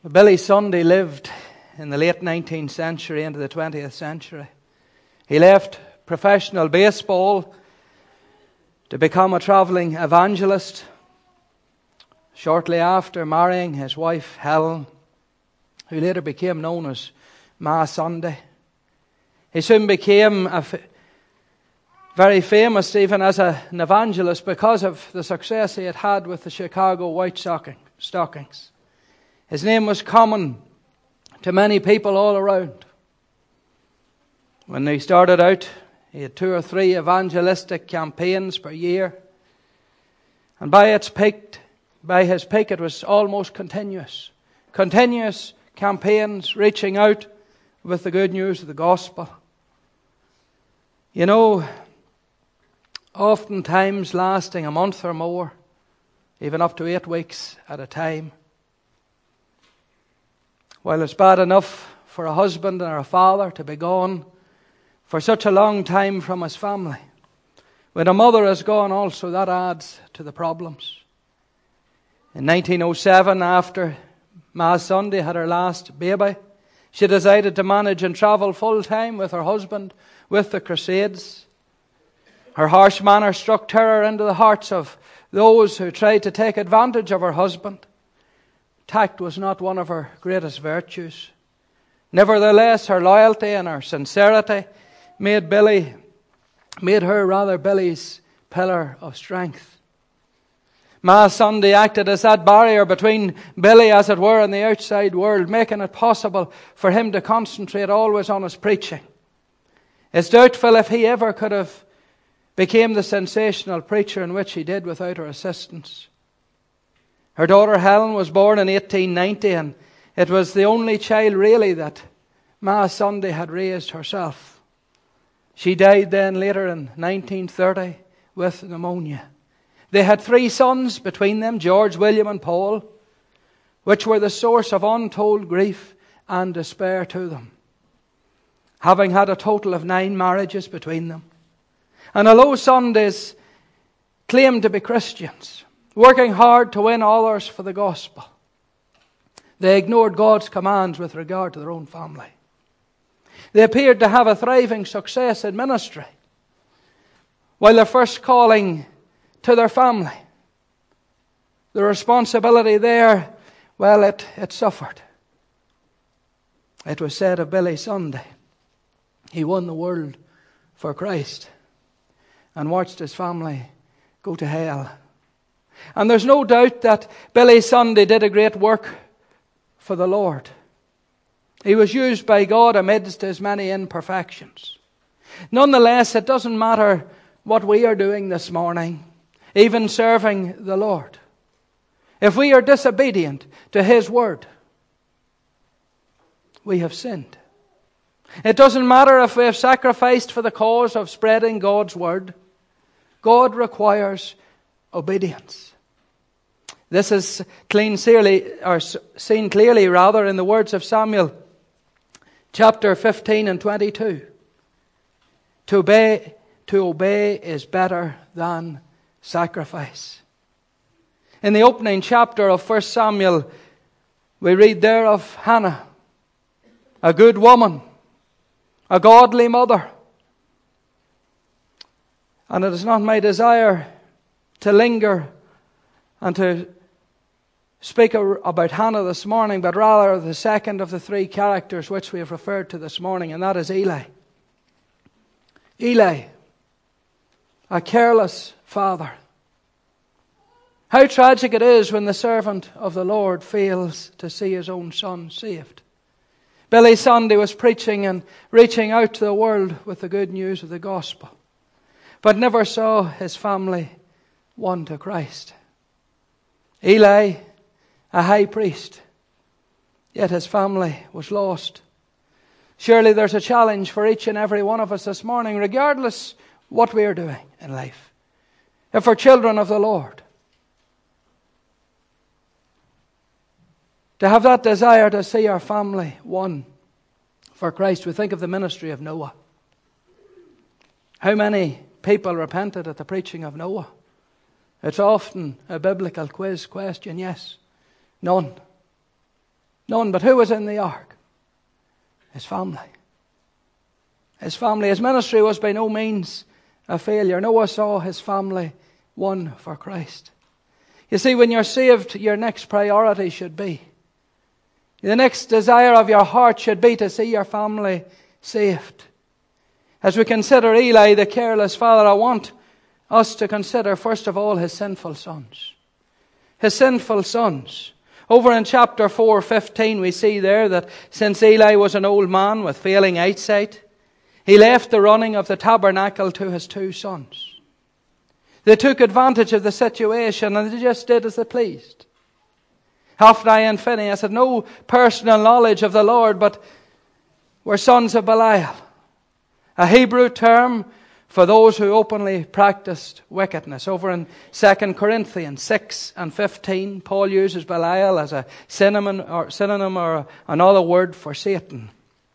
Billy Sunday lived in the late 19th century into the 20th century. He left professional baseball to become a travelling evangelist, shortly after marrying his wife Helen, who later became known as Ma Sunday. He soon became very famous even as an evangelist because of the success he had had with the Chicago White Stockings. His name was common to many people all around. When he started out, he had 2 or 3 evangelistic campaigns per year. And by his peak, it was almost continuous. Continuous campaigns reaching out with the good news of the gospel. You know, oftentimes lasting a month or more, even up to 8 weeks at a time. While it's bad enough for a husband or a father to be gone for such a long time from his family, when a mother is gone also, that adds to the problems. In 1907, after Ma Sunday had her last baby, she decided to manage and travel full-time with her husband with the Crusades. Her harsh manner struck terror into the hearts of those who tried to take advantage of her husband. Tact was not one of her greatest virtues. Nevertheless, her loyalty and her sincerity made her Billy's pillar of strength. Ma Sunday acted as that barrier between Billy, as it were, and the outside world, making it possible for him to concentrate always on his preaching. It's doubtful if he ever could have became the sensational preacher in which he did without her assistance. Her daughter Helen was born in 1890, and it was the only child really that Ma Sunday had raised herself. She died then later in 1930 with pneumonia. They had 3 sons between them, George, William and Paul, which were the source of untold grief and despair to them, having had a total of 9 marriages between them. And although Sundays claimed to be Christians, working hard to win others for the gospel, they ignored God's commands with regard to their own family. They appeared to have a thriving success in ministry, while their first calling to their family, the responsibility there, well, it suffered. It was said of Billy Sunday, he won the world for Christ and watched his family go to hell. And there's no doubt that Billy Sunday did a great work for the Lord. He was used by God amidst his many imperfections. Nonetheless, it doesn't matter what we are doing this morning, even serving the Lord. If we are disobedient to His word, we have sinned. It doesn't matter if we have sacrificed for the cause of spreading God's word. God requires obedience. This is seen clearly in the words of Samuel, chapter 15 and 22. To obey is better than sacrifice. In the opening chapter of 1 Samuel, we read there of Hannah, a good woman, a godly mother. And it is not my desire to linger and to speak about Hannah this morning, but rather the second of the 3 characters which we have referred to this morning, and that is Eli. Eli, a careless father. How tragic it is when the servant of the Lord fails to see his own son saved. Billy Sunday was preaching and reaching out to the world with the good news of the gospel, but never saw his family won to Christ. Eli, a high priest, yet his family was lost. Surely there's a challenge for each and every one of us this morning, regardless what we are doing in life. If we're children of the Lord, to have that desire to see our family won for Christ. We think of the ministry of Noah. How many people repented at the preaching of Noah? It's often a biblical quiz question. Yes. None. None. But who was in the ark? His family. His family. His ministry was by no means a failure. Noah saw his family won for Christ. You see, when you're saved, your next priority should be, the next desire of your heart should be to see your family saved. As we consider Eli, the careless father, I want us to consider, first of all, his sinful sons. His sinful sons. Over in chapter 4:15, we see there that since Eli was an old man with failing eyesight, he left the running of the tabernacle to his 2 sons. They took advantage of the situation and they just did as they pleased. Hophni and Phinehas had no personal knowledge of the Lord, but were sons of Belial, a Hebrew term for those who openly practiced wickedness. Over in 2 Corinthians 6:15, Paul uses Belial as a synonym or another word for Satan.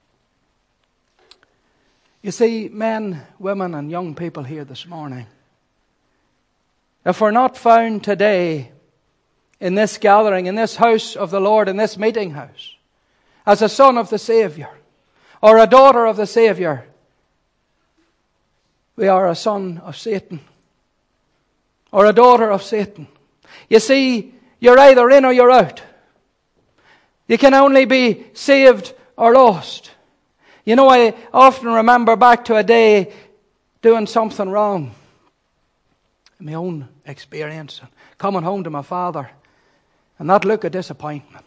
You see, men, women, and young people here this morning, if we're not found today in this gathering, in this house of the Lord, in this meeting house, as a son of the Savior or a daughter of the Savior, we are a son of Satan or a daughter of Satan. You see, you're either in or you're out. You can only be saved or lost. You know, I often remember back to a day doing something wrong. My own experience, and coming home to my father and that look of disappointment.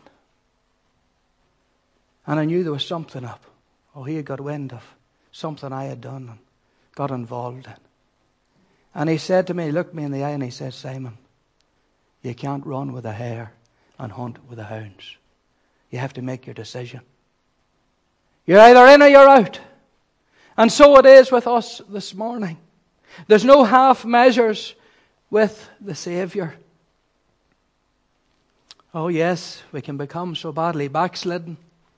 And I knew there was something up. Oh, he had got wind of something I had done and got involved in. And he said to me, he looked me in the eye and he said, Simon, you can't run with a hare and hunt with the hounds. You have to make your decision. You're either in or you're out. And so it is with us this morning. There's no half measures with the Savior. Oh yes, we can become so badly backslidden.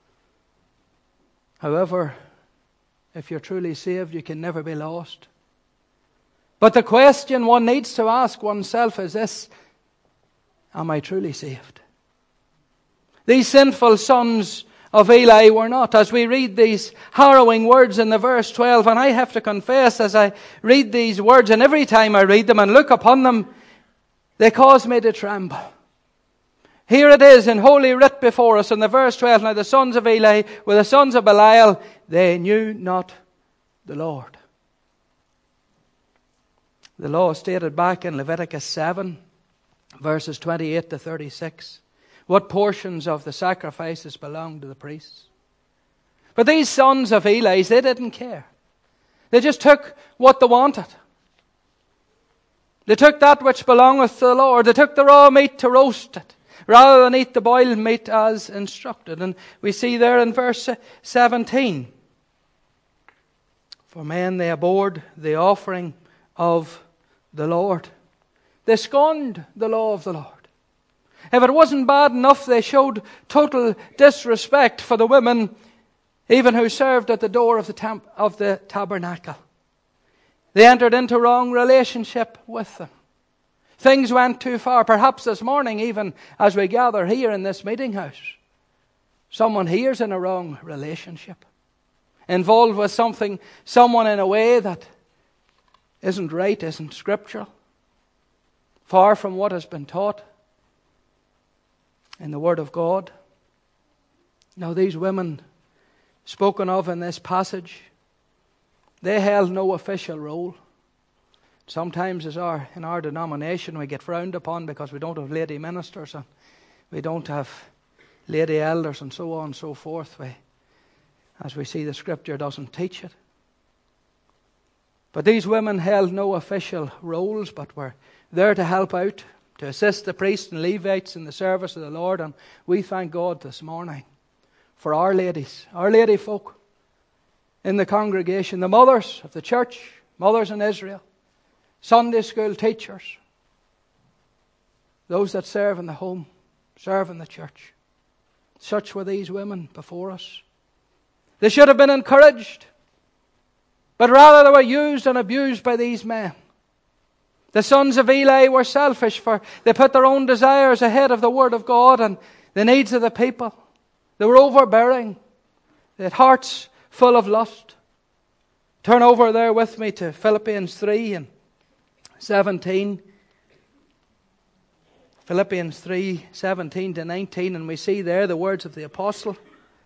However, if you're truly saved, you can never be lost. But the question one needs to ask oneself is this: am I truly saved? These sinful sons of Eli were not. As we read these harrowing words in the verse 12, and I have to confess, as I read these words, and every time I read them and look upon them, they cause me to tremble. Here it is in Holy Writ before us in the verse 12. Now the sons of Eli were the sons of Belial. They knew not the Lord. The law stated back in Leviticus 7, verses 28 to 36. What portions of the sacrifices belonged to the priests. But these sons of Eli, they didn't care. They just took what they wanted. They took that which belongeth to the Lord. They took the raw meat to roast it, rather than eat the boiled meat as instructed. And we see there in verse 17, for men they abhorred the offering of the Lord. They scorned the law of the Lord. If it wasn't bad enough, they showed total disrespect for the women, even who served at the door of the tabernacle. They entered into wrong relationship with them. Things went too far. Perhaps this morning, even as we gather here in this meeting house, someone here's in a wrong relationship, involved with someone in a way that isn't right, isn't scriptural, far from what has been taught in the Word of God. Now these women spoken of in this passage, they held no official role. Sometimes in our denomination we get frowned upon because we don't have lady ministers and we don't have lady elders and so on and so forth. As we see, the Scripture doesn't teach it. But these women held no official roles, but were there to help out, to assist the priests and Levites in the service of the Lord. And we thank God this morning for our ladies, our lady folk in the congregation, the mothers of the church, mothers in Israel, Sunday school teachers, those that serve in the home, serve in the church. Such were these women before us. They should have been encouraged, but rather they were used and abused by these men. The sons of Eli were selfish, for they put their own desires ahead of the Word of God and the needs of the people. They were overbearing. They had hearts full of lust. Turn over there with me to Philippians 3 and 17. Philippians 3, 17 to 19, and we see there the words of the apostle.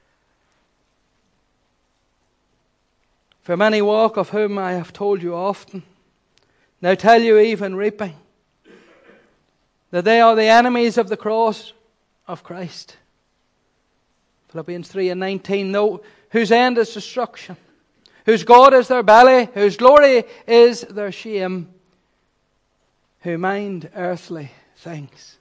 For many walk, of whom I have told you often, now tell you even reaping, that they are the enemies of the cross of Christ. Philippians 3 and 19, whose end is destruction, whose God is their belly, whose glory is their shame, who mind earthly things.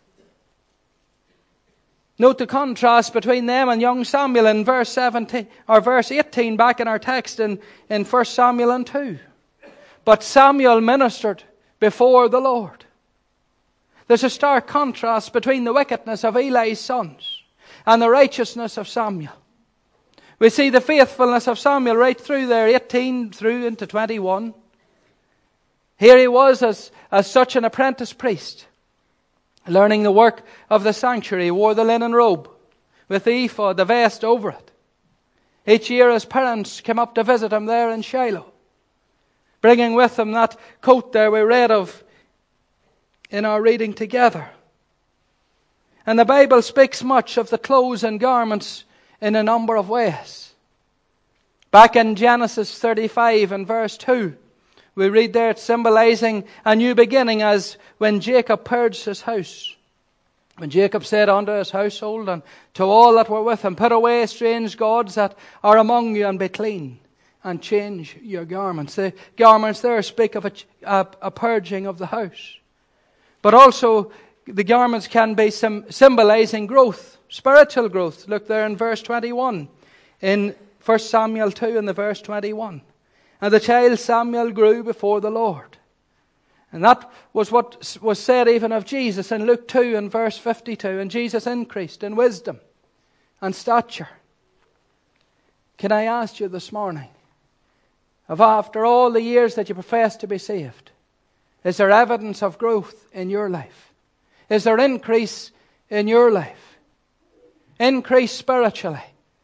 Note the contrast between them and young Samuel in verse 17 or verse 18 back in our text in 1 Samuel 2. But Samuel ministered before the Lord. There's a stark contrast between the wickedness of Eli's sons and the righteousness of Samuel. We see the faithfulness of Samuel right through there, 18 through into 21. Here he was as such an apprentice priest, learning the work of the sanctuary. He wore the linen robe with the ephod, the vest over it. Each year his parents came up to visit him there in Shiloh, bringing with them that coat there we read of in our reading together. And the Bible speaks much of the clothes and garments in a number of ways. Back in Genesis 35 and verse 2, we read there it's symbolizing a new beginning, as when Jacob purged his house. When Jacob said unto his household and to all that were with him, put away strange gods that are among you and be clean, and change your garments. The garments there speak of a purging of the house. But also the garments can be symbolizing growth, spiritual growth. Look there in verse 21 in 1 Samuel 2 in the verse 21. And the child Samuel grew before the Lord. And that was what was said even of Jesus in Luke 2 and verse 52. And Jesus increased in wisdom and stature. Can I ask you this morning, if after all the years that you profess to be saved, is there evidence of growth in your life? Is there increase in your life? Increase spiritually?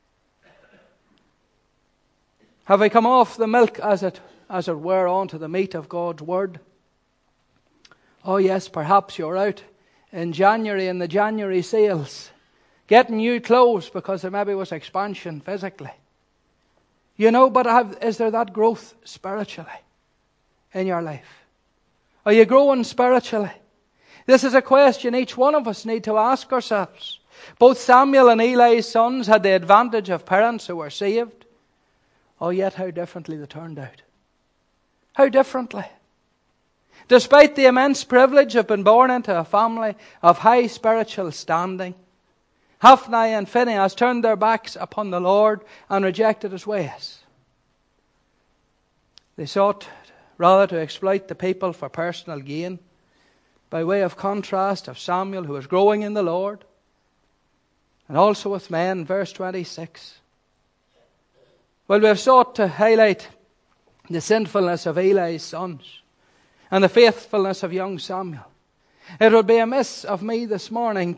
Have we come off the milk, as it were, onto the meat of God's Word? Oh yes, perhaps you're out in January in the January sales, getting new clothes because there maybe was expansion physically. You know, but is there that growth spiritually in your life? Are you growing spiritually? This is a question each one of us need to ask ourselves. Both Samuel and Eli's sons had the advantage of parents who were saved. Oh, yet how differently they turned out. How differently. Despite the immense privilege of being born into a family of high spiritual standing, Hophni and Phinehas turned their backs upon the Lord and rejected His ways. They sought rather to exploit the people for personal gain, by way of contrast of Samuel, who was growing in the Lord, and also with men, verse 26. Well, we have sought to highlight the sinfulness of Eli's sons and the faithfulness of young Samuel. It would be amiss of me this morning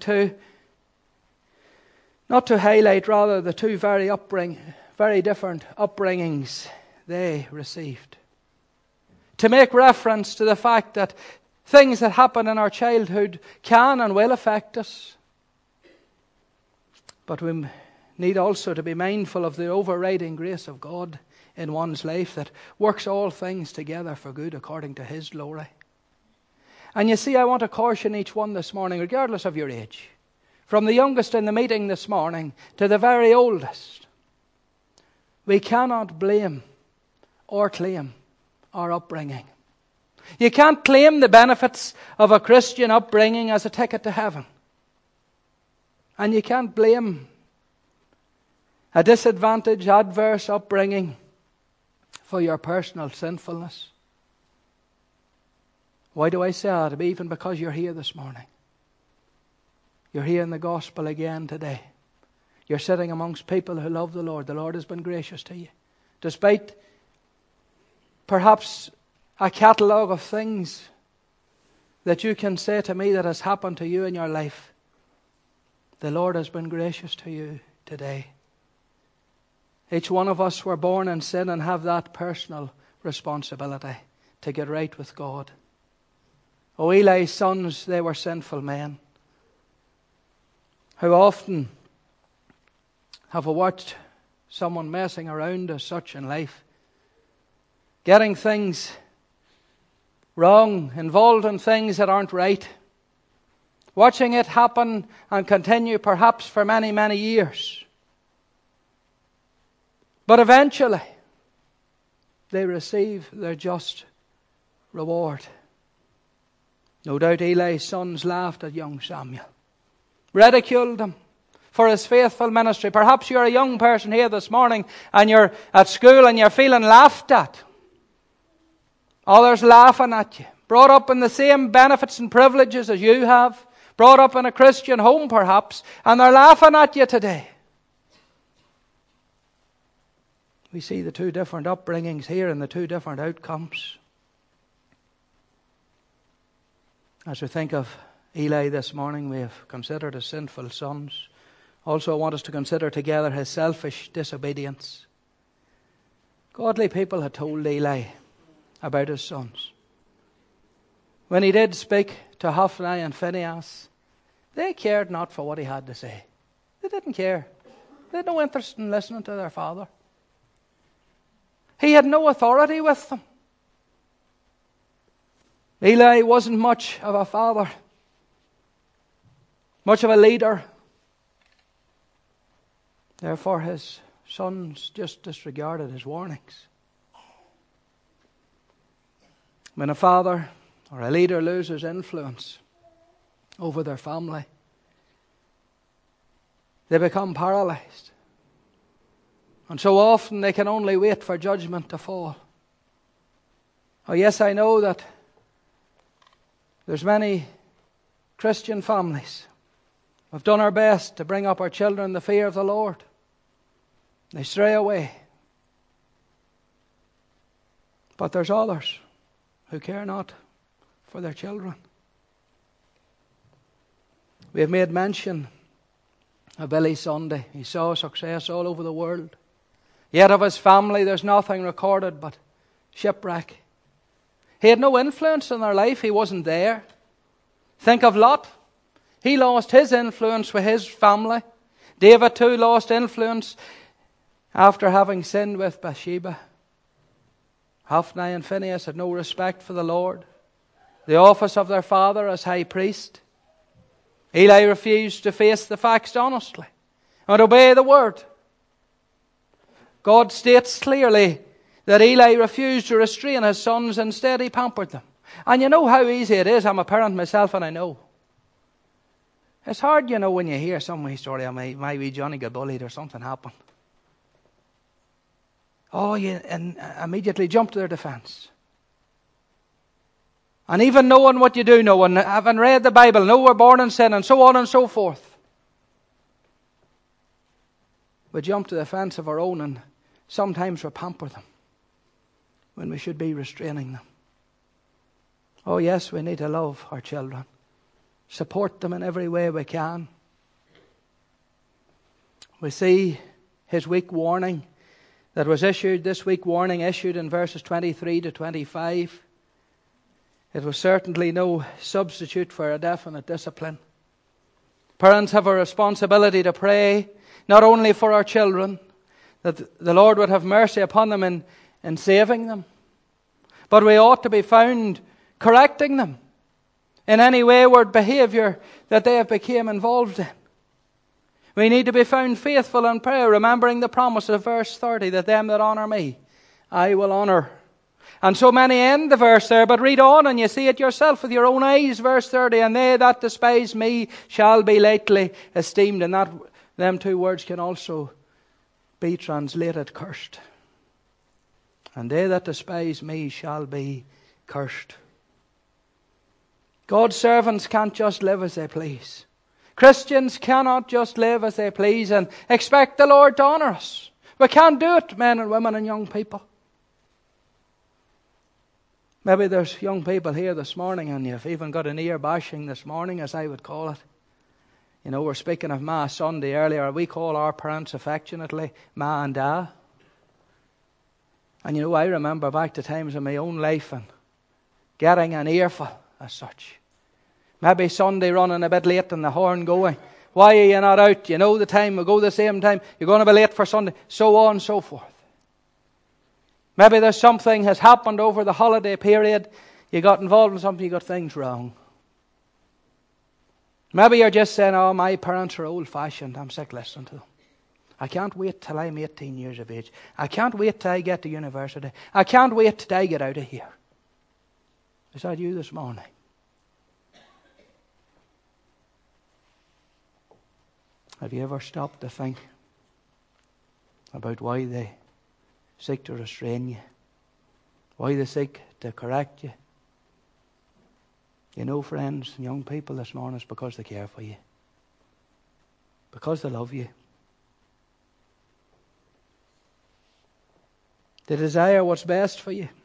not to highlight rather the two very different upbringings they received. To make reference to the fact that things that happen in our childhood can and will affect us. But we need also to be mindful of the overriding grace of God in one's life that works all things together for good according to His glory. And you see, I want to caution each one this morning, regardless of your age, from the youngest in the meeting this morning to the very oldest. We cannot blame or claim our upbringing. You can't claim the benefits of a Christian upbringing as a ticket to heaven. And you can't blame a disadvantaged, adverse upbringing for your personal sinfulness. Why do I say that? Even because you're here this morning. You're here in the gospel again today. You're sitting amongst people who love the Lord. The Lord has been gracious to you. Despite perhaps a catalogue of things that you can say to me that has happened to you in your life, the Lord has been gracious to you. today. Each one of us were born in sin and have that personal responsibility to get right with God. Oh, Eli's sons, they were sinful men. How often have I watched someone messing around as such in life, getting things wrong, involved in things that aren't right, watching it happen and continue perhaps for many, many years. But eventually, they receive their just reward. No doubt Eli's sons laughed at young Samuel, ridiculed him for his faithful ministry. Perhaps you're a young person here this morning and you're at school and you're feeling laughed at. Others laughing at you. Brought up in the same benefits and privileges as you have. Brought up in a Christian home perhaps. And they're laughing at you today. We see the two different upbringings here and the two different outcomes. As we think of Eli this morning, we have considered his sinful sons. Also, I want us to consider together his selfish disobedience. Godly people had told Eli about his sons. When he did speak to Hophni and Phinehas, they cared not for what he had to say. They didn't care. They had no interest in listening to their father. He had no authority with them. Eli wasn't much of a father, much of a leader. Therefore, his sons just disregarded his warnings. When a father or a leader loses influence over their family, they become paralyzed. And so often they can only wait for judgment to fall. Oh yes, I know that there's many Christian families who have done our best to bring up our children in the fear of the Lord. They stray away. But there's others who care not for their children. We have made mention of Billy Sunday. He saw success all over the world. Yet of his family there's nothing recorded but shipwreck. He had no influence in their life. He wasn't there. Think of Lot. He lost his influence with his family. David too lost influence after having sinned with Bathsheba. Hophni and Phinehas had no respect for the Lord, the office of their father as high priest. Eli refused to face the facts honestly and obey the word. God states clearly that Eli refused to restrain his sons. Instead, he pampered them. And you know how easy it is. I'm a parent myself and I know. It's hard, when you hear some story of my wee Johnny got bullied or something happened. Oh, you immediately jump to their defense. And even knowing what you do know, and having read the Bible, know we're born in sin, and so on and so forth, we jump to the defense of our own, and sometimes we pamper them when we should be restraining them. Oh yes, we need to love our children. Support them in every way we can. We see his weak warning that was issued, this weak warning issued in verses 23 to 25. It was certainly no substitute for a definite discipline. Parents have a responsibility to pray, not only for our children, that the Lord would have mercy upon them in saving them, but we ought to be found correcting them in any wayward behavior that they have become involved in. We need to be found faithful in prayer, remembering the promise of verse 30, that them that honour me, I will honour. And so many end the verse there, but read on and you see it yourself with your own eyes, verse 30, and they that despise me shall be lightly esteemed. And them two words can also be translated cursed. And they that despise me shall be cursed. God's servants can't just live as they please. Christians cannot just live as they please and expect the Lord to honour us. We can't do it, men and women and young people. Maybe there's young people here this morning and you've even got an ear bashing this morning, as I would call it. You know, we're speaking of Ma Sunday earlier. We call our parents affectionately Ma and Da. And you know, I remember back to times in my own life and getting an earful as such. Maybe Sunday running a bit late and the horn going. Why are you not out? You know the time, we go the same time. You're going to be late for Sunday. So on and so forth. Maybe there's something has happened over the holiday period. You got involved in something, you got things wrong. Maybe you're just saying, oh, my parents are old-fashioned. I'm sick listening to them. I can't wait till I'm 18 years of age. I can't wait till I get to university. I can't wait till I get out of here. Is that you this morning? Have you ever stopped to think about why they seek to restrain you? Why they seek to correct you? You know, friends and young people this morning, it's because they care for you. Because they love you. They desire what's best for you.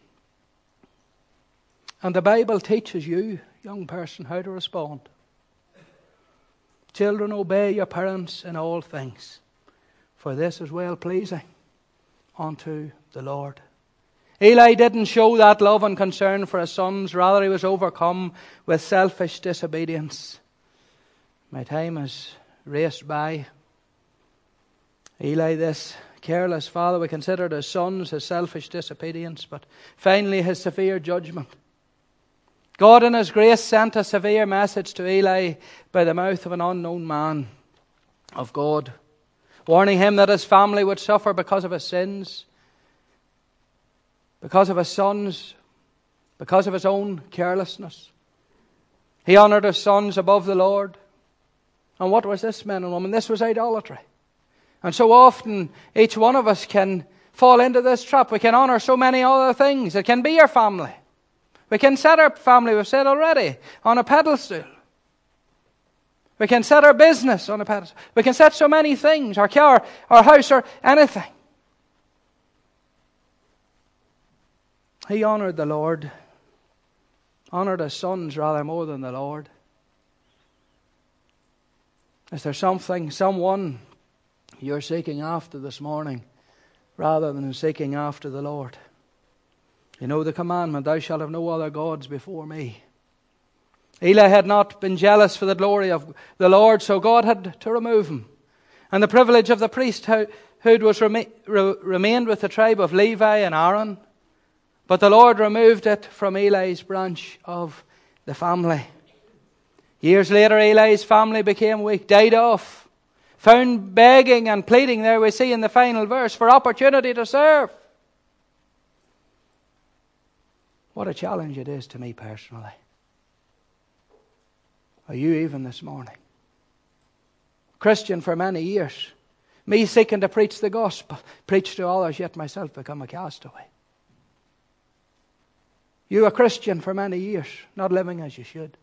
And the Bible teaches you, young person, how to respond. Children, obey your parents in all things, for this is well-pleasing unto the Lord. Eli didn't show that love and concern for his sons. Rather, he was overcome with selfish disobedience. My time has raced by. Eli, this careless father, we considered his sons, his selfish disobedience, but finally his severe judgment. God in His grace sent a severe message to Eli by the mouth of an unknown man of God, warning him that his family would suffer because of his sins, because of his sons, because of his own carelessness. He honoured his sons above the Lord. And what was this, men and women? This was idolatry. And so often each one of us can fall into this trap. We can honour so many other things. It can be your family. We can set our family, we've said already, on a pedestal. We can set our business on a pedestal. We can set so many things, our car, our house, or anything. He honoured the Lord. Honoured his sons rather more than the Lord. Is there something, someone you're seeking after this morning rather than seeking after the Lord? You know the commandment, thou shalt have no other gods before me. Eli had not been jealous for the glory of the Lord, so God had to remove him. And the privilege of the priesthood was remained with the tribe of Levi and Aaron. But the Lord removed it from Eli's branch of the family. Years later, Eli's family became weak, died off, found begging and pleading, there we see in the final verse, for opportunity to serve. What a challenge it is to me personally. Are you even this morning? Christian for many years. Me seeking to preach the gospel, preach to others, yet myself become a castaway. You a Christian for many years, not living as you should.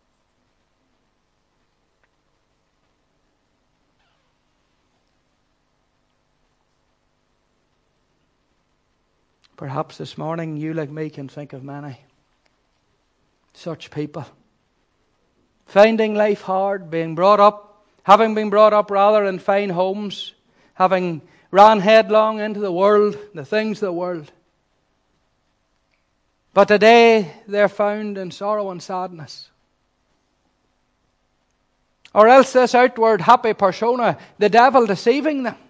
Perhaps this morning you, like me, can think of many such people. Finding life hard, having been brought up rather in fine homes, having ran headlong into the world, the things of the world. But today they're found in sorrow and sadness. Or else this outward happy persona, the devil deceiving them.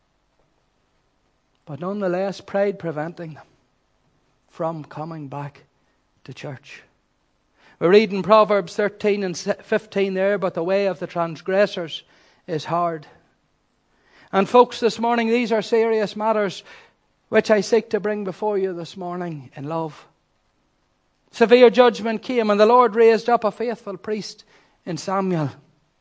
But nonetheless, pride preventing them from coming back to church. We read in Proverbs 13 and 15 there, but the way of the transgressors is hard. And folks, this morning, these are serious matters which I seek to bring before you this morning in love. Severe judgment came, and the Lord raised up a faithful priest in Samuel.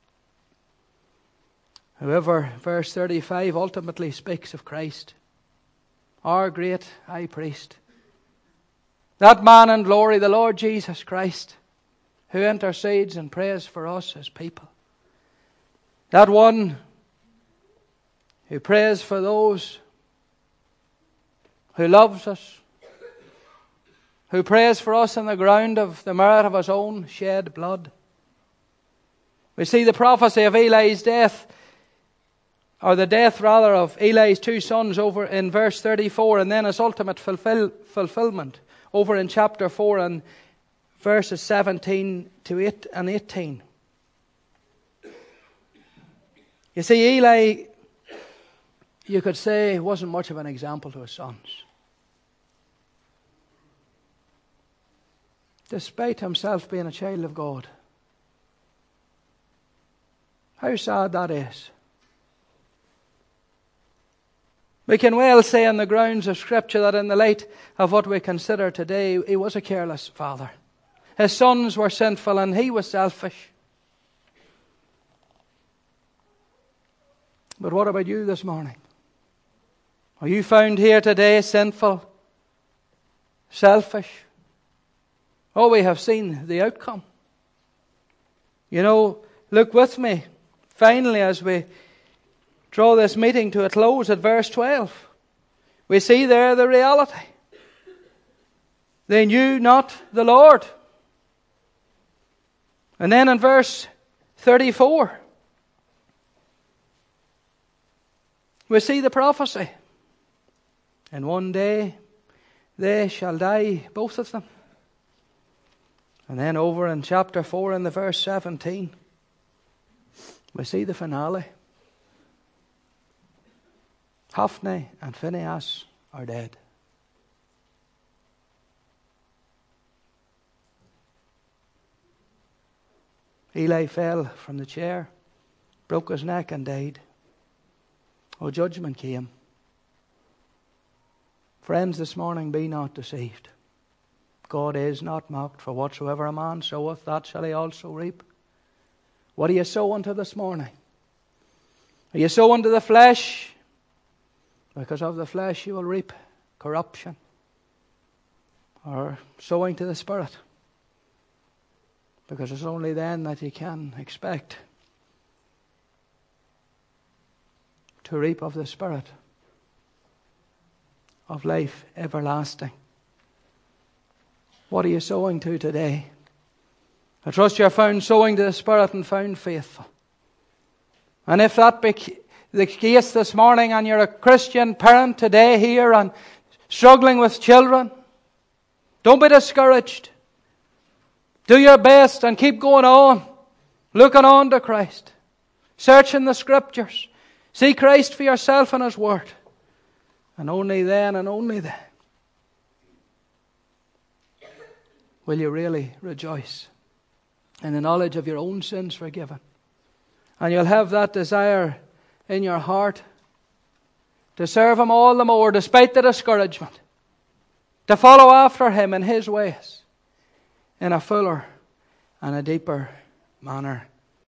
However, verse 35 ultimately speaks of Christ, our great high priest. That man in glory, the Lord Jesus Christ, who intercedes and prays for us as people. That one who prays for those who loves us, who prays for us on the ground of the merit of his own shed blood. We see the prophecy of Eli's death, or the death rather of Eli's two sons over in verse 34, and then its ultimate fulfillment over in chapter 4 and verses 17 to 8 and 18. You see, Eli, you could say, wasn't much of an example to his sons. Despite himself being a child of God. How sad that is. We can well say on the grounds of Scripture that in the light of what we consider today, he was a careless father. His sons were sinful and he was selfish. But what about you this morning? Are you found here today sinful, selfish? Oh, we have seen the outcome. You know, look with me, finally, as we draw this meeting to a close at verse 12. We see there the reality. They knew not the Lord. And then in verse 34, we see the prophecy. And one day they shall die, both of them. And then over in chapter 4 in the verse 17, we see the finale. Hophni and Phinehas are dead. Eli fell from the chair, broke his neck and died. Oh, judgment came. Friends, this morning be not deceived. God is not mocked, for whatsoever a man soweth, that shall he also reap. What are you sowing to this morning? Are you sowing to the flesh? Because of the flesh you will reap corruption. Or sowing to the Spirit? Because it's only then that you can expect to reap of the Spirit, of life everlasting. What are you sowing to today? I trust you are found sowing to the Spirit and found faithful. And if that be the case this morning, and you're a Christian parent today here and struggling with children, don't be discouraged. Do your best and keep going on, looking on to Christ, searching the Scriptures. See Christ for yourself and His Word. And only then will you really rejoice in the knowledge of your own sins forgiven. And you'll have that desire in your heart to serve Him all the more despite the discouragement, to follow after Him in His ways in a fuller and a deeper manner